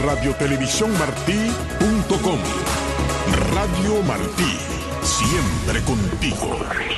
radiotelevisiónmartí.com. Radio Martí, siempre contigo.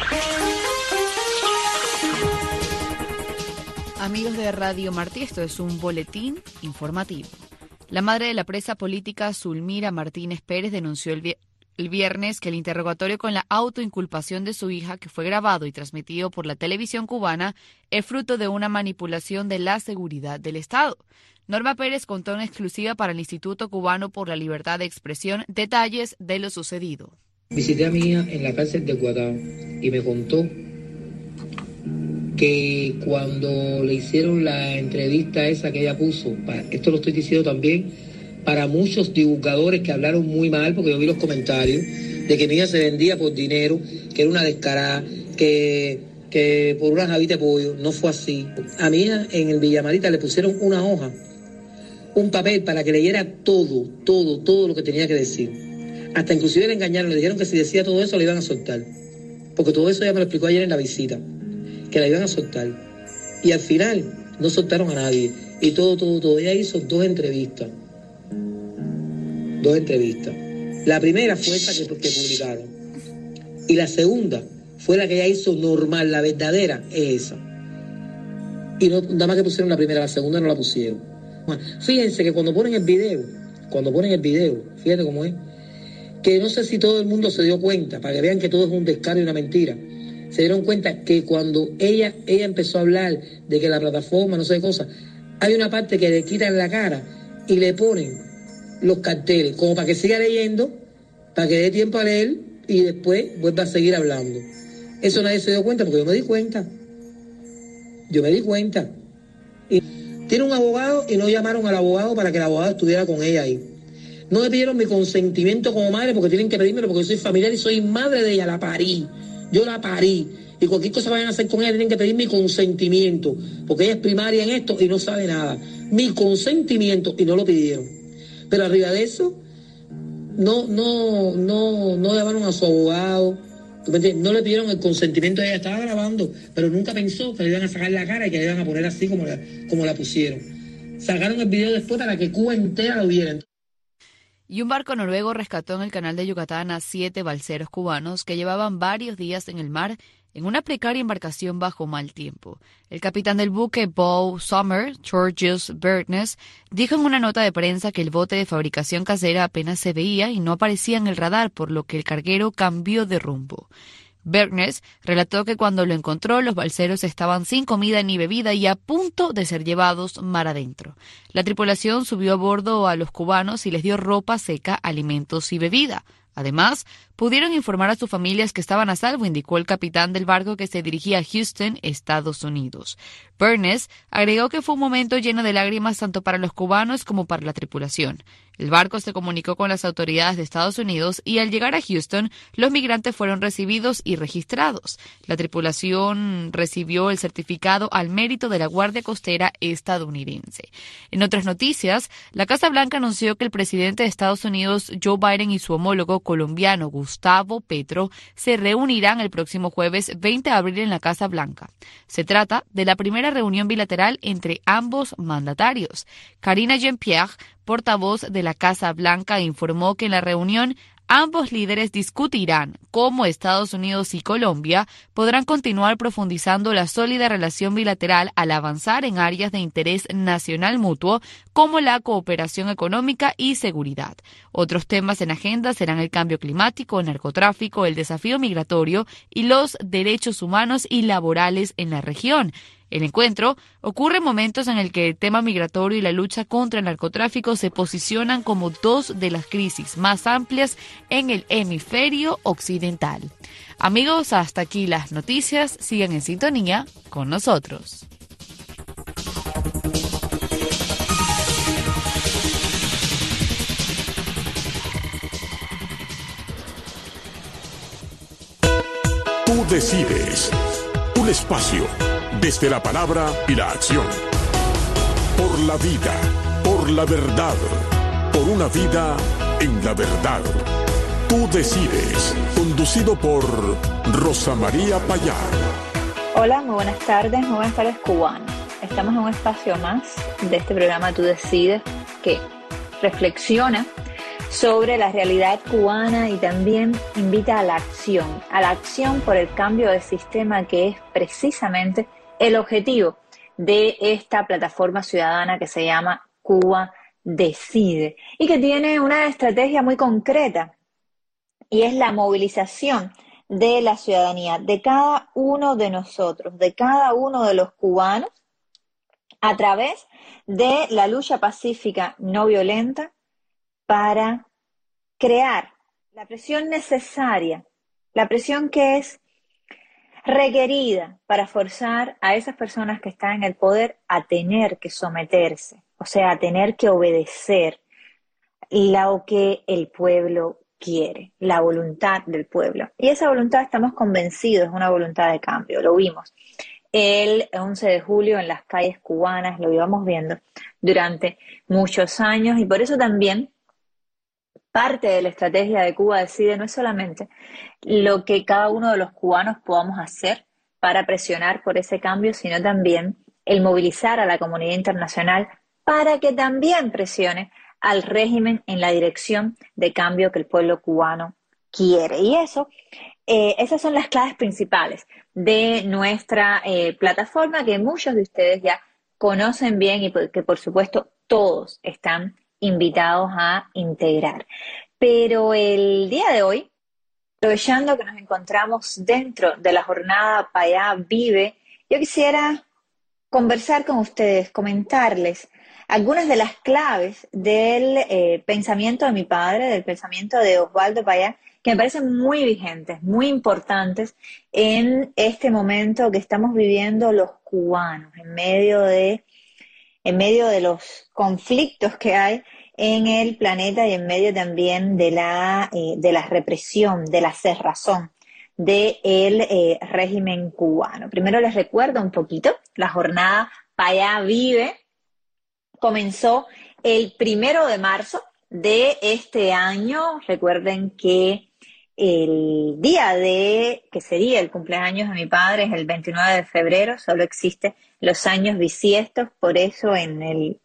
Amigos de Radio Martí, esto es un boletín informativo. La madre de la presa política Zulmira Martínez Pérez denunció el viernes que el interrogatorio con la autoinculpación de su hija, que fue grabado y transmitido por la televisión cubana, es fruto de una manipulación de la seguridad del Estado. Norma Pérez contó en exclusiva para el Instituto Cubano por la Libertad de Expresión detalles de lo sucedido. Visité a mi hija en la cárcel de Guatao y me contó que cuando le hicieron la entrevista esa que ella puso, esto lo estoy diciendo también para muchos divulgadores que hablaron muy mal, porque yo vi los comentarios de que mi hija se vendía por dinero, que era una descarada, que por una jabita de pollo. No fue así. A mi hija en el Villamarita le pusieron una hoja, un papel para que leyera todo lo que tenía que decir. Hasta inclusive le engañaron, le dijeron que si decía todo eso le iban a soltar. Porque todo eso ella me lo explicó ayer en la visita, que la iban a soltar. Y al final no soltaron a nadie. Y todo. Ella hizo dos entrevistas. La primera fue esa que publicaron. Y la segunda fue la que ella hizo normal, la verdadera, es esa. Y no, nada más que pusieron la primera, la segunda no la pusieron. Fíjense que cuando ponen el video, fíjate cómo es, que no sé si todo el mundo se dio cuenta, para que vean que todo es un descaro y una mentira. Se dieron cuenta que cuando ella empezó a hablar de que la plataforma, no sé qué cosa, hay una parte que le quitan la cara y le ponen los carteles, como para que siga leyendo, para que dé tiempo a leer y después vuelva a seguir hablando. Eso nadie se dio cuenta, porque yo me di cuenta. Y tiene un abogado y no llamaron al abogado para que el abogado estuviera con ella ahí. No me pidieron mi consentimiento como madre, porque tienen que pedírmelo, porque yo soy familiar y soy madre de ella, la parí. Yo la parí. Y cualquier cosa vayan a hacer con ella, tienen que pedir mi consentimiento, porque ella es primaria en esto y no sabe nada. Mi consentimiento, y no lo pidieron. Pero arriba de eso, no llamaron a su abogado. No le pidieron el consentimiento, ella estaba grabando, pero nunca pensó que le iban a sacar la cara y que le iban a poner así como la pusieron. Sacaron el video después para que Cuba entera lo viera. Y un barco noruego rescató en el canal de Yucatán a 7 balseros cubanos que llevaban varios días en el mar en una precaria embarcación bajo mal tiempo. El capitán del buque, Beau Sommer, Georgios Bertnes, dijo en una nota de prensa que el bote de fabricación casera apenas se veía y no aparecía en el radar, por lo que el carguero cambió de rumbo. Bertnes relató que cuando lo encontró, los balseros estaban sin comida ni bebida y a punto de ser llevados mar adentro. La tripulación subió a bordo a los cubanos y les dio ropa seca, alimentos y bebida. Además, pudieron informar a sus familias que estaban a salvo, indicó el capitán del barco que se dirigía a Houston, Estados Unidos. Bertnes agregó que fue un momento lleno de lágrimas tanto para los cubanos como para la tripulación. El barco se comunicó con las autoridades de Estados Unidos y al llegar a Houston, los migrantes fueron recibidos y registrados. La tripulación recibió el certificado al mérito de la Guardia Costera estadounidense. En otras noticias, la Casa Blanca anunció que el presidente de Estados Unidos, Joe Biden, y su homólogo colombiano, Gustavo Petro, se reunirán el próximo jueves 20 de abril en la Casa Blanca. Se trata de la primera reunión bilateral entre ambos mandatarios. Karine Jean-Pierre, portavoz de la Casa Blanca, informó que en la reunión ambos líderes discutirán cómo Estados Unidos y Colombia podrán continuar profundizando la sólida relación bilateral al avanzar en áreas de interés nacional mutuo como la cooperación económica y seguridad. Otros temas en agenda serán el cambio climático, el narcotráfico, el desafío migratorio y los derechos humanos y laborales en la región. El encuentro ocurre en momentos en el que el tema migratorio y la lucha contra el narcotráfico se posicionan como dos de las crisis más amplias en el hemisferio occidental. Amigos, hasta aquí las noticias. Sigan en sintonía con nosotros. Tú decides. Un espacio desde la palabra y la acción. Por la vida, por la verdad, por una vida en la verdad. Tú decides. Conducido por Rosa María Payá. Hola, muy buenas tardes cubanos. Estamos en un espacio más de este programa Tú decides, que reflexiona sobre la realidad cubana y también invita a la acción por el cambio de sistema, que es precisamente el objetivo de esta plataforma ciudadana que se llama Cuba Decide y que tiene una estrategia muy concreta, y es la movilización de la ciudadanía, de cada uno de nosotros, de cada uno de los cubanos, a través de la lucha pacífica no violenta para crear la presión necesaria, la presión que es requerida para forzar a esas personas que están en el poder a tener que someterse, o sea, a tener que obedecer lo que el pueblo quiere, la voluntad del pueblo. Y esa voluntad, estamos convencidos, es una voluntad de cambio, lo vimos el 11 de julio en las calles cubanas, lo íbamos viendo durante muchos años, y por eso también parte de la estrategia de Cuba Decide no es solamente lo que cada uno de los cubanos podamos hacer para presionar por ese cambio, sino también el movilizar a la comunidad internacional para que también presione al régimen en la dirección de cambio que el pueblo cubano quiere. Y esas son las claves principales de nuestra plataforma, que muchos de ustedes ya conocen bien y que por supuesto todos están invitados a integrar. Pero el día de hoy, aprovechando que nos encontramos dentro de la jornada Payá Vive, yo quisiera conversar con ustedes, comentarles algunas de las claves del pensamiento de mi padre, del pensamiento de Osvaldo Payá, que me parecen muy vigentes, muy importantes en este momento que estamos viviendo los cubanos, en medio de los conflictos que hay en el planeta y en medio también de la represión, de la cerrazón del régimen cubano. Primero les recuerdo un poquito, la jornada Payá Vive comenzó el 1 de marzo de este año. Recuerden que el día que sería el cumpleaños de mi padre es el 29 de febrero, solo existe los años bisiestos, por eso en el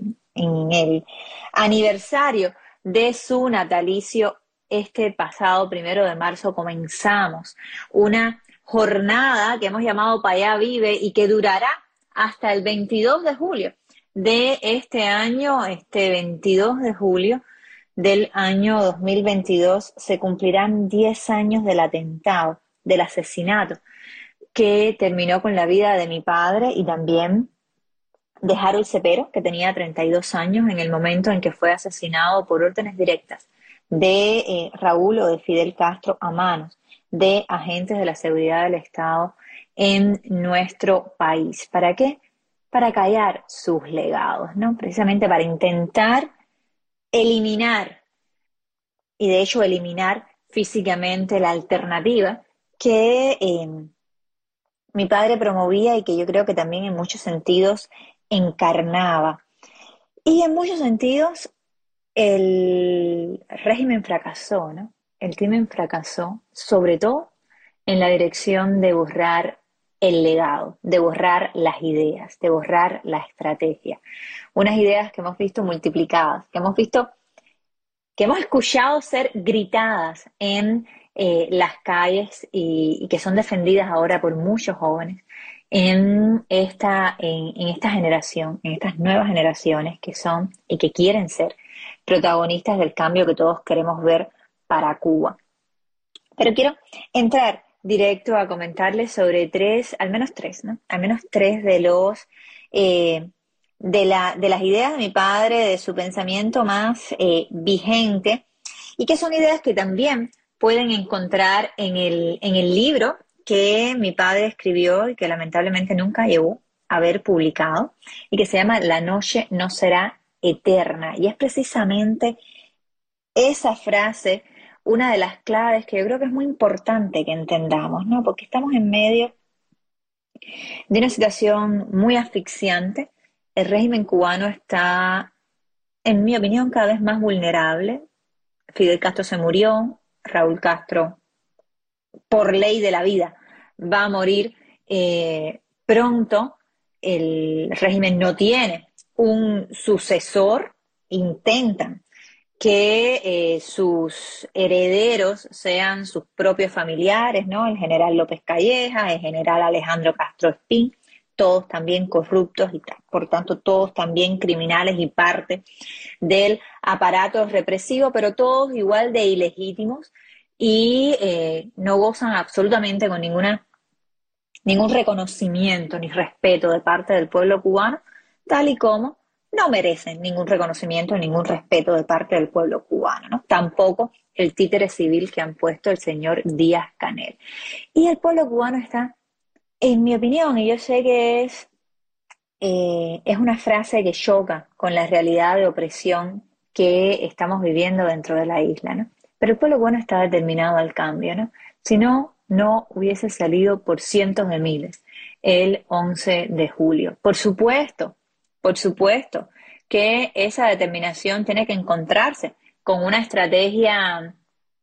aniversario de su natalicio, este pasado 1 de marzo, comenzamos una jornada que hemos llamado Payá Vive y que durará hasta el 22 de julio de este año. Este 22 de julio del año 2022 se cumplirán 10 años del atentado, del asesinato que terminó con la vida de mi padre y también de Harold Cepero, que tenía 32 años en el momento en que fue asesinado por órdenes directas de Raúl o de Fidel Castro a manos de agentes de la seguridad del Estado en nuestro país. ¿Para qué? Para callar sus legados, ¿no? Precisamente para intentar eliminar, y de hecho eliminar físicamente la alternativa que mi padre promovía y que yo creo que también en muchos sentidos encarnaba. Y en muchos sentidos el régimen fracasó, ¿no? El crimen fracasó, sobre todo en la dirección de borrar el legado, de borrar las ideas, de borrar la estrategia. Unas ideas que hemos visto multiplicadas, que hemos escuchado ser gritadas en las calles y que son defendidas ahora por muchos jóvenes en esta generación, en estas nuevas generaciones que son y que quieren ser protagonistas del cambio que todos queremos ver para Cuba. Pero quiero entrar directo a comentarles sobre al menos tres de los de las ideas de mi padre, de su pensamiento más vigente, y que son ideas que también pueden encontrar en el libro que mi padre escribió y que lamentablemente nunca llegó a haber publicado, y que se llama La noche no será eterna. Y es precisamente esa frase una de las claves que yo creo que es muy importante que entendamos, ¿no? Porque estamos en medio de una situación muy asfixiante. El régimen cubano está, en mi opinión, cada vez más vulnerable. Fidel Castro se murió, Raúl Castro, por ley de la vida, va a morir pronto. El régimen no tiene un sucesor intentan que sus herederos sean sus propios familiares, ¿no? El general López Calleja, el general Alejandro Castro Espín, todos también corruptos y por tanto todos también criminales y parte del aparato represivo, pero todos igual de ilegítimos y no gozan absolutamente con ningún reconocimiento ni respeto de parte del pueblo cubano, tal y como no merecen ningún reconocimiento, ningún respeto de parte del pueblo cubano, ¿no? Tampoco el títere civil que han puesto el señor Díaz-Canel. Y el pueblo cubano está, en mi opinión, y yo sé que es una frase que choca con la realidad de opresión que estamos viviendo dentro de la isla, ¿no? Pero el pueblo cubano está determinado al cambio, ¿no? Si no, no hubiese salido por cientos de miles el 11 de julio. Por supuesto que esa determinación tiene que encontrarse con una estrategia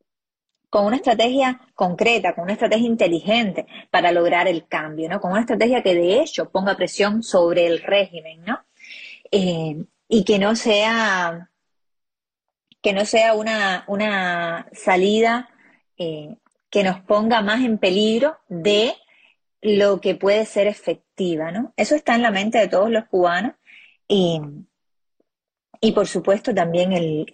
concreta, con una estrategia inteligente para lograr el cambio, ¿no? Con una estrategia que de hecho ponga presión sobre el régimen, ¿no? Y que no sea una salida que nos ponga más en peligro de lo que puede ser efectiva, ¿no? Eso está en la mente de todos los cubanos y por supuesto también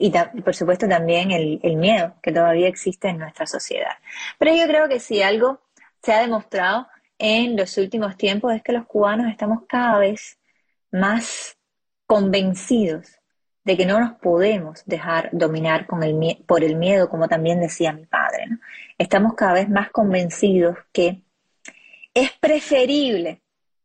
el miedo que todavía existe en nuestra sociedad. Pero yo creo que si algo se ha demostrado en los últimos tiempos es que los cubanos estamos cada vez más convencidos de que no nos podemos dejar dominar por el miedo, como también decía mi padre, ¿no? Estamos cada vez más convencidos que es preferible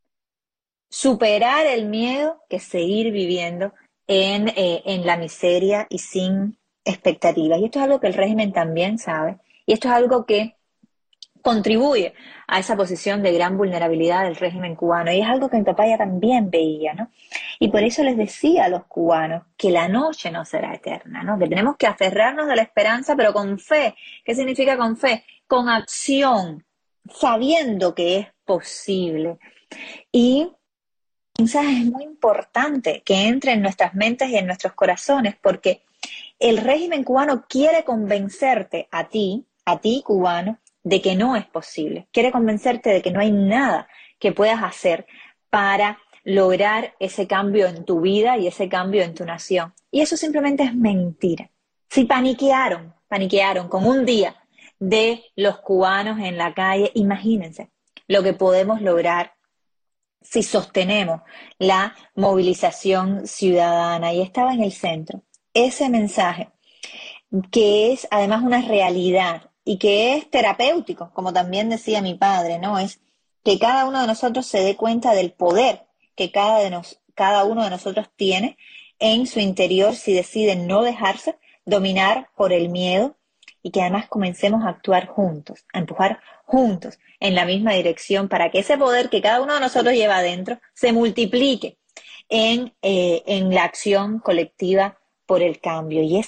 superar el miedo que seguir viviendo en la miseria y sin expectativas. Y esto es algo que el régimen también sabe, y esto es algo que contribuye a esa posición de gran vulnerabilidad del régimen cubano, y es algo que mi papá ya también veía, ¿no? Y por eso les decía a los cubanos que la noche no será eterna, ¿no? Que tenemos que aferrarnos de la esperanza, pero con fe. ¿Qué significa con fe? Con acción, sabiendo que es posible. Y un mensaje es muy importante que entre en nuestras mentes y en nuestros corazones, porque el régimen cubano quiere convencerte a ti cubano, de que no es posible. Quiere convencerte de que no hay nada que puedas hacer para lograr ese cambio en tu vida y ese cambio en tu nación. Y eso simplemente es mentira. Si paniquearon con un día de los cubanos en la calle, imagínense lo que podemos lograr si sostenemos la movilización ciudadana. Y estaba en el centro ese mensaje, que es además una realidad y que es terapéutico, como también decía mi padre, ¿no? Es que cada uno de nosotros se dé cuenta del poder que cada uno de nosotros tiene en su interior si decide no dejarse dominar por el miedo, y que además comencemos a actuar juntos, a empujar juntos en la misma dirección para que ese poder que cada uno de nosotros lleva adentro se multiplique en la acción colectiva por el cambio. Y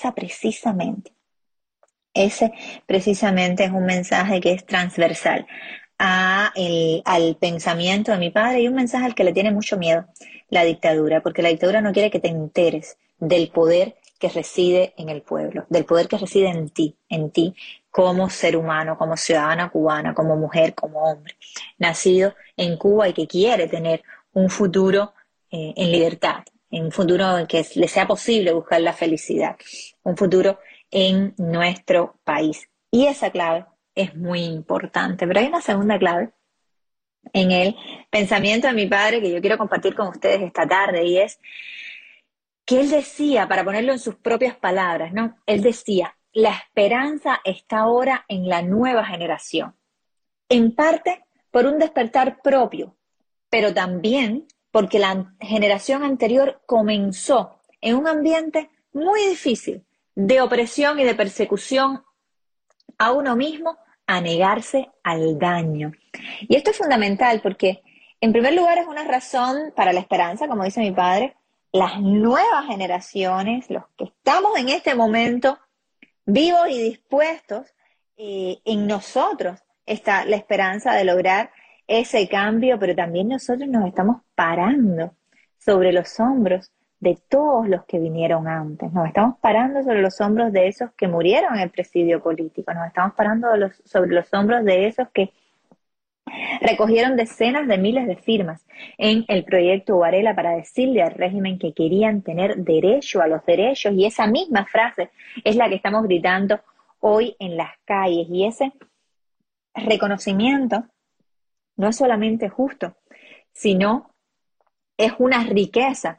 ese precisamente es un mensaje que es transversal al pensamiento de mi padre, y un mensaje al que le tiene mucho miedo la dictadura, porque la dictadura no quiere que te enteres del poder que reside en el pueblo, del poder que reside en ti como ser humano, como ciudadana cubana, como mujer, como hombre, nacido en Cuba y que quiere tener un futuro en libertad, en un futuro en que le sea posible buscar la felicidad, un futuro en nuestro país. Y esa clave es muy importante. Pero hay una segunda clave en el pensamiento de mi padre que yo quiero compartir con ustedes esta tarde, y es que él decía, para ponerlo en sus propias palabras, ¿no? Él decía, la esperanza está ahora en la nueva generación, en parte por un despertar propio, pero también porque la generación anterior comenzó en un ambiente muy difícil de opresión y de persecución a uno mismo, a negarse al daño. Y esto es fundamental porque, en primer lugar, es una razón para la esperanza, como dice mi padre. Las nuevas generaciones, los que estamos en este momento vivos y dispuestos, en nosotros está la esperanza de lograr ese cambio, pero también nosotros nos estamos parando sobre los hombros de todos los que vinieron antes. Nos estamos parando sobre los hombros de esos que murieron en el presidio político, nos estamos parando sobre los hombros de esos que recogieron decenas de miles de firmas en el proyecto Varela para decirle al régimen que querían tener derecho a los derechos, y esa misma frase es la que estamos gritando hoy en las calles, y ese reconocimiento no es solamente justo, sino es una riqueza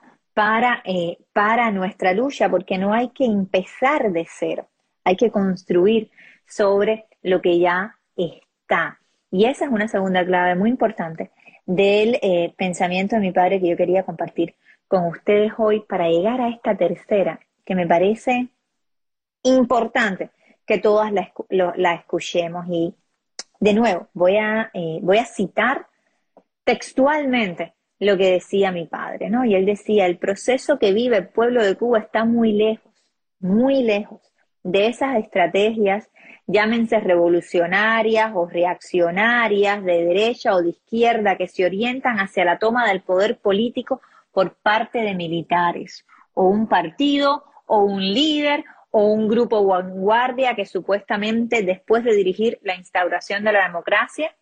para nuestra lucha, porque no hay que empezar de cero, hay que construir sobre lo que ya está. Y esa es una segunda clave muy importante del pensamiento de mi padre que yo quería compartir con ustedes hoy para llegar a esta tercera, que me parece importante que todas la escuchemos. Y de nuevo, voy a citar textualmente lo que decía mi padre, ¿no? Y él decía: el proceso que vive el pueblo de Cuba está muy lejos de esas estrategias, llámense revolucionarias o reaccionarias, de derecha o de izquierda, que se orientan hacia la toma del poder político por parte de militares, o un partido, o un líder, o un grupo vanguardia que supuestamente, después de dirigir la instauración de la democracia,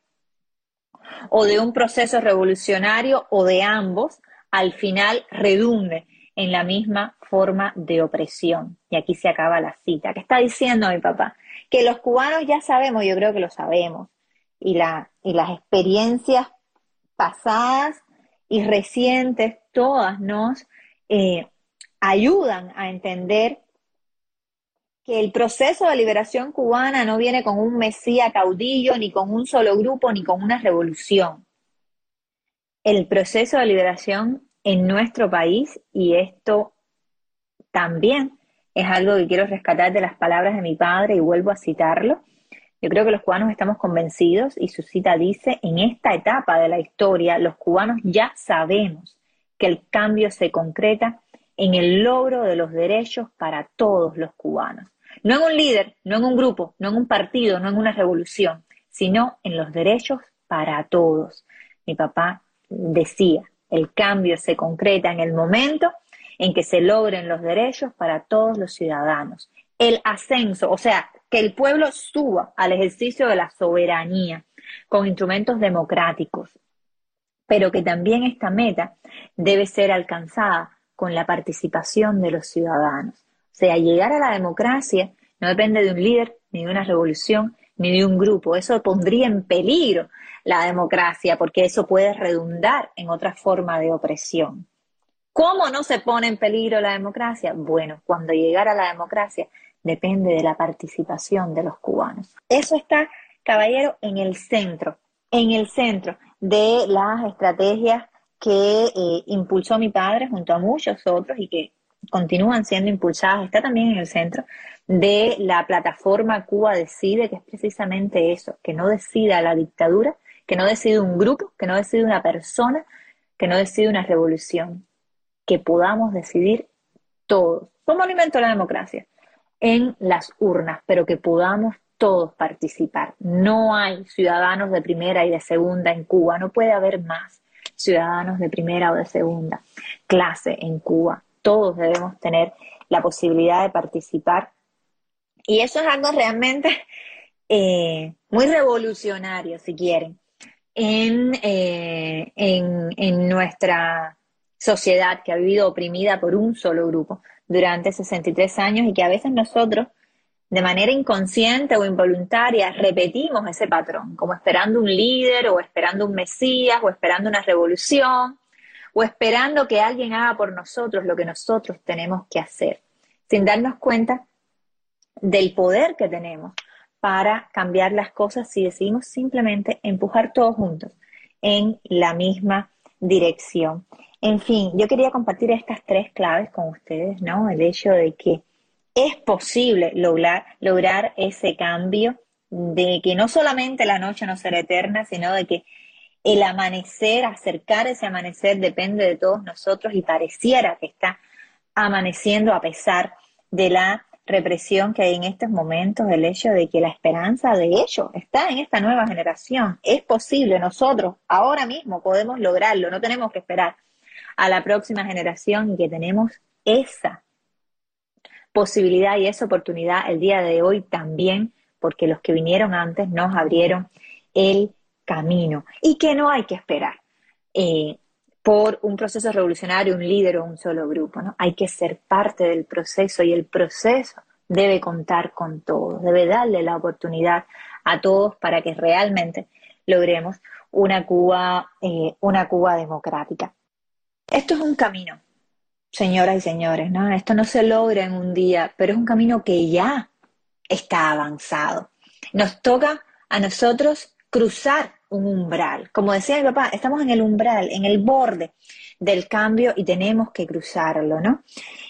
o de un proceso revolucionario, o de ambos, al final redunde en la misma forma de opresión. Y aquí se acaba la cita. ¿Qué está diciendo mi papá? Que los cubanos ya sabemos, yo creo que lo sabemos, y las experiencias pasadas y recientes, todas nos ayudan a entender que el proceso de liberación cubana no viene con un mesías caudillo, ni con un solo grupo, ni con una revolución. El proceso de liberación en nuestro país, y esto también es algo que quiero rescatar de las palabras de mi padre y vuelvo a citarlo, yo creo que los cubanos estamos convencidos, y su cita dice: en esta etapa de la historia los cubanos ya sabemos que el cambio se concreta en el logro de los derechos para todos los cubanos. No en un líder, no en un grupo, no en un partido, no en una revolución, sino en los derechos para todos. Mi papá decía: el cambio se concreta en el momento en que se logren los derechos para todos los ciudadanos. El ascenso, o sea, que el pueblo suba al ejercicio de la soberanía con instrumentos democráticos, pero que también esta meta debe ser alcanzada con la participación de los ciudadanos. O sea, llegar a la democracia no depende de un líder, ni de una revolución, ni de un grupo. Eso pondría en peligro la democracia, porque eso puede redundar en otra forma de opresión. ¿Cómo no se pone en peligro la democracia? Bueno, cuando llegar a la democracia depende de la participación de los cubanos. Eso está, caballero, en el centro de las estrategias que impulsó mi padre junto a muchos otros y que continúan siendo impulsadas. Está también en el centro de la plataforma Cuba Decide, que es precisamente eso, que no decida la dictadura, que no decide un grupo, que no decide una persona, que no decide una revolución, que podamos decidir todos. ¿Cómo alimento la democracia? En las urnas, pero que podamos todos participar. No hay ciudadanos de primera y de segunda en Cuba, no puede haber más ciudadanos de primera o de segunda clase en Cuba. Todos debemos tener la posibilidad de participar, y eso es algo realmente muy revolucionario, si quieren, en nuestra sociedad que ha vivido oprimida por un solo grupo durante 63 años, y que a veces nosotros, de manera inconsciente o involuntaria, repetimos ese patrón, como esperando un líder, o esperando un mesías, o esperando una revolución, o esperando que alguien haga por nosotros lo que nosotros tenemos que hacer, sin darnos cuenta del poder que tenemos para cambiar las cosas si decidimos simplemente empujar todos juntos en la misma dirección. En fin, yo quería compartir estas tres claves con ustedes, ¿no? El hecho de que es posible lograr ese cambio, de que no solamente la noche no será eterna, sino de que el amanecer, acercar ese amanecer, depende de todos nosotros, y pareciera que está amaneciendo a pesar de la represión que hay en estos momentos. El hecho de que la esperanza, de hecho, está en esta nueva generación. Es posible, nosotros ahora mismo podemos lograrlo, no tenemos que esperar a la próxima generación y que tenemos esa posibilidad y esa oportunidad el día de hoy también, porque los que vinieron antes nos abrieron el camino y que no hay que esperar por un proceso revolucionario, un líder o un solo grupo, ¿no? Hay que ser parte del proceso y el proceso debe contar con todos, debe darle la oportunidad a todos para que realmente logremos una Cuba democrática. Esto es un camino, señoras y señores, ¿no? Esto no se logra en un día, pero es un camino que ya está avanzado. Nos toca a nosotros cruzar un umbral. Como decía mi papá, estamos en el umbral, en el borde del cambio y tenemos que cruzarlo, ¿no?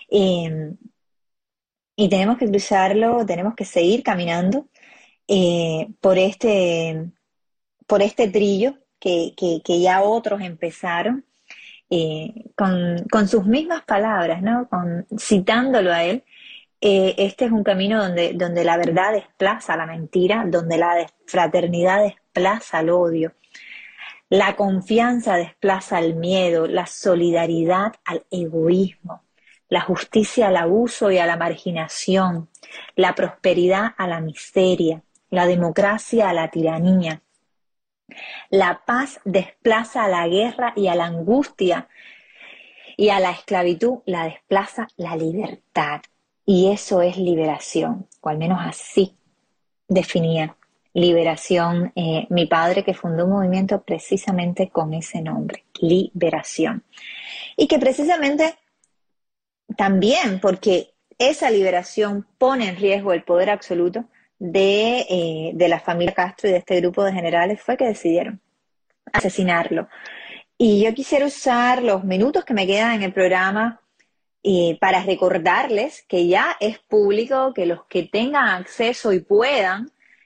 Y tenemos que cruzarlo, tenemos que seguir caminando por este trillo que ya otros empezaron con sus mismas palabras, ¿no? Citándolo a él. Este es un camino donde la verdad desplaza la mentira, donde la fraternidad desplaza el odio, la confianza desplaza el miedo, la solidaridad al egoísmo, la justicia al abuso y a la marginación, la prosperidad a la miseria, la democracia a la tiranía. La paz desplaza a la guerra y a la angustia, y a la esclavitud la desplaza la libertad. Y eso es liberación, o al menos así definía liberación mi padre, que fundó un movimiento precisamente con ese nombre, liberación. Y que precisamente también porque esa liberación pone en riesgo el poder absoluto de la familia Castro y de este grupo de generales, fue que decidieron asesinarlo. Y yo quisiera usar los minutos que me quedan en el programa para recordarles que ya es público, que los que tengan acceso y pueden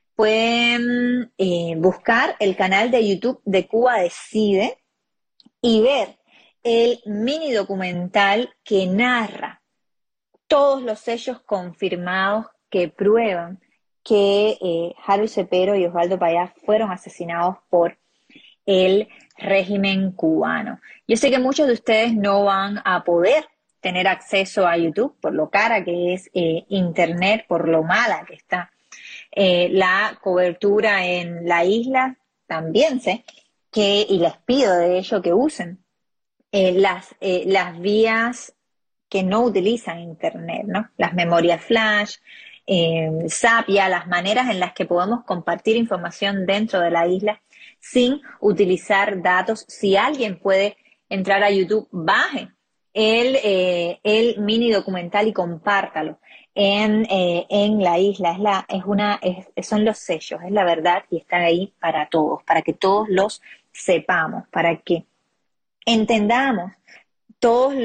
buscar el canal de YouTube de Cuba Decide y ver el mini documental que narra todos los hechos confirmados que prueban que Harold Cepero y Osvaldo Payá fueron asesinados por el régimen cubano. Yo sé que muchos de ustedes no van a poder tener acceso a YouTube por lo cara que es Internet, por lo mala que está la cobertura en la isla. También sé y les pido de ello que usen las vías que no utilizan Internet, ¿no? Las memorias flash, Zapia, las maneras en las que podemos compartir información dentro de la isla sin utilizar datos. Si alguien puede entrar a YouTube, baje el mini documental y compártalo en la isla. Son los sellos, es la verdad y están ahí para todos, para que todos los sepamos, para que entendamos todas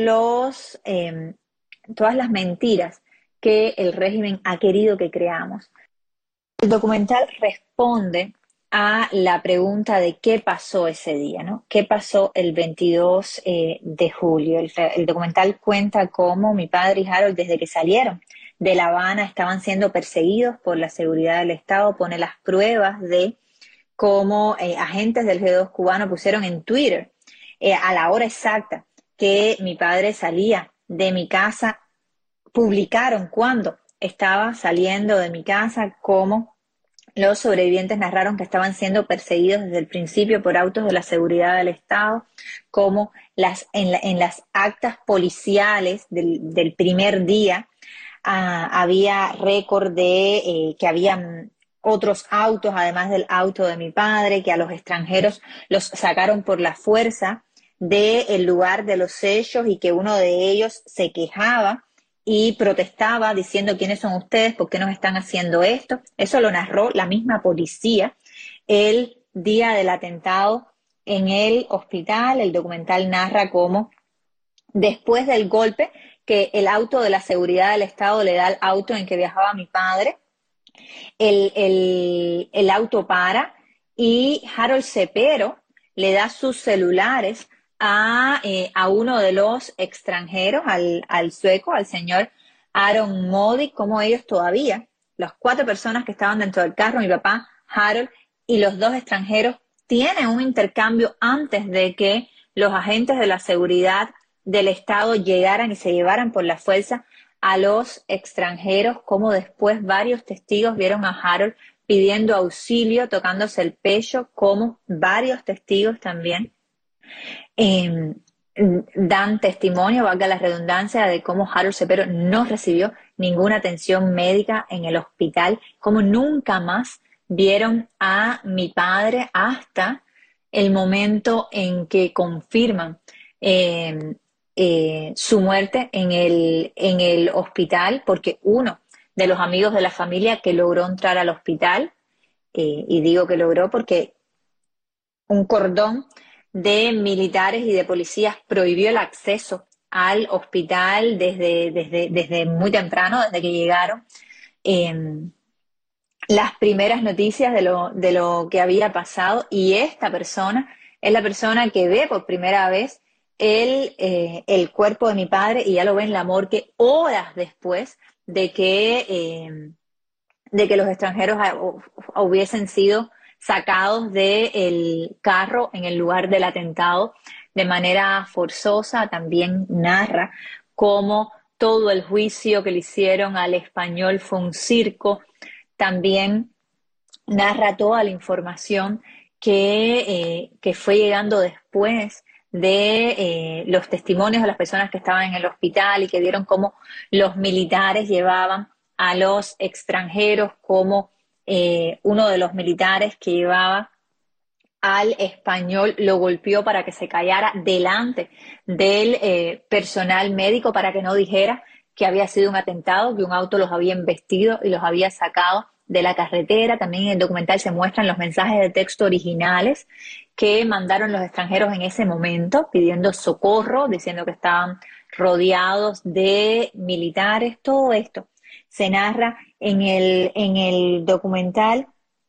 las mentiras que el régimen ha querido que creamos. El documental responde a la pregunta de qué pasó ese día, ¿no? ¿Qué pasó el 22 de julio? El documental cuenta cómo mi padre y Harold, desde que salieron de La Habana, estaban siendo perseguidos por la seguridad del Estado. Pone las pruebas de cómo agentes del G2 cubano pusieron en Twitter a la hora exacta que mi padre salía de mi casa, publicaron cuando estaba saliendo de mi casa, cómo los sobrevivientes narraron que estaban siendo perseguidos desde el principio por autos de la seguridad del Estado, como en las actas policiales del primer día había récord de que habían otros autos, además del auto de mi padre, que a los extranjeros los sacaron por la fuerza del lugar de los hechos y que uno de ellos se quejaba y protestaba diciendo: ¿quiénes son ustedes? ¿Por qué nos están haciendo esto? Eso lo narró la misma policía el día del atentado en el hospital. El documental narra cómo después del golpe, que el auto de la seguridad del Estado le da al auto en que viajaba mi padre, el auto para y Harold Cepero le da sus celulares a uno de los extranjeros, al sueco, al señor Aaron Modi, como ellos todavía, las 4 personas que estaban dentro del carro, mi papá, Harold y los 2 extranjeros, tienen un intercambio antes de que los agentes de la seguridad del Estado llegaran y se llevaran por la fuerza a los extranjeros, como después varios testigos vieron a Harold pidiendo auxilio, tocándose el pecho, como varios testigos también dan testimonio, valga la redundancia, de cómo Harold Cepero no recibió ninguna atención médica en el hospital, cómo nunca más vieron a mi padre hasta el momento en que confirman su muerte en el hospital, porque uno de los amigos de la familia que logró entrar al hospital, y digo que logró porque un cordón de militares y de policías prohibió el acceso al hospital desde muy temprano, desde que llegaron las primeras noticias de lo que había pasado, y esta persona es la persona que ve por primera vez el cuerpo de mi padre, y ya lo ve en la morgue horas después de que los extranjeros hubiesen sido sacados del carro en el lugar del atentado de manera forzosa. También narra cómo todo el juicio que le hicieron al español fue un circo. También narra toda la información que fue llegando después de los testimonios de las personas que estaban en el hospital y que vieron cómo los militares llevaban a los extranjeros, como uno de los militares que llevaba al español lo golpeó para que se callara delante del personal médico, para que no dijera que había sido un atentado, que un auto los había embestido y los había sacado de la carretera. También en el documental se muestran los mensajes de texto originales que mandaron los extranjeros en ese momento, pidiendo socorro, diciendo que estaban rodeados de militares. Todo esto se narra en el documental,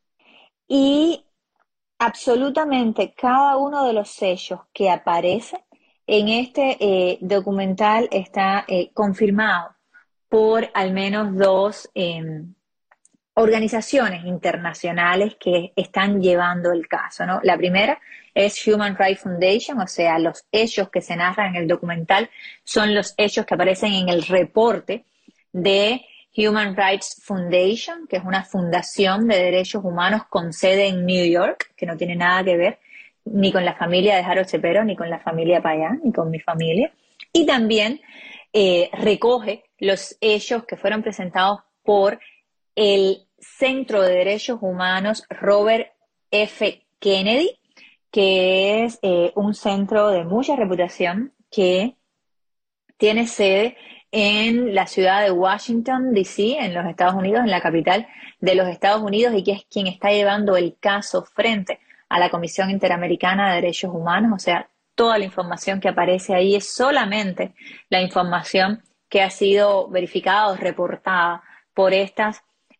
y absolutamente cada uno de los sellos que aparece en este documental está confirmado por al menos dos organizaciones internacionales que están llevando el caso, ¿no? La primera es Human Rights Foundation, o sea, los hechos que se narran en el documental son los hechos que aparecen en el reporte de Human Rights Foundation, que es una fundación de derechos humanos con sede en New York, que no tiene nada que ver ni con la familia de Harold Cepero, ni con la familia Payán, ni con mi familia. Y también recoge los hechos que fueron presentados por el Centro de Derechos Humanos Robert F. Kennedy, que es un centro de mucha reputación que tiene sede en la ciudad de Washington, D.C., en los Estados Unidos, en la capital de los Estados Unidos, y que es quien está llevando el caso frente a la Comisión Interamericana de Derechos Humanos. O sea, toda la información que aparece ahí es solamente la información que ha sido verificada o reportada por estas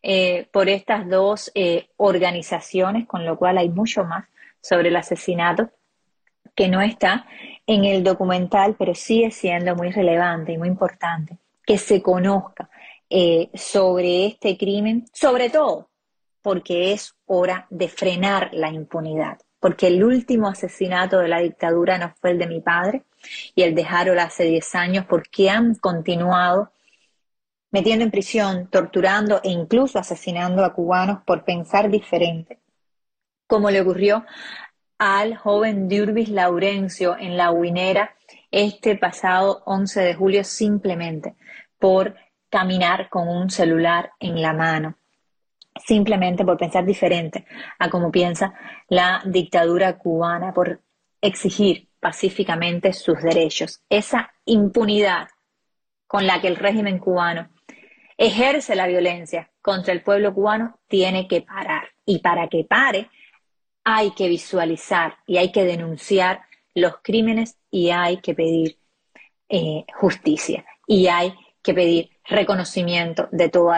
dos organizaciones, con lo cual hay mucho más sobre el asesinato que no está en el documental, pero sigue siendo muy relevante y muy importante que se conozca sobre este crimen, sobre todo porque es hora de frenar la impunidad, porque el último asesinato de la dictadura no fue el de mi padre y el de Harold hace 10 años, porque han continuado metiendo en prisión, torturando e incluso asesinando a cubanos por pensar diferente, como le ocurrió al joven Durvis Laurencio en La Guinera este pasado 11 de julio, simplemente por caminar con un celular en la mano, simplemente por pensar diferente a como piensa la dictadura cubana, por exigir pacíficamente sus derechos. Esa impunidad con la que el régimen cubano ejerce la violencia contra el pueblo cubano tiene que parar, y para que pare hay que visualizar y hay que denunciar los crímenes, y hay que pedir justicia, y hay que pedir reconocimiento de toda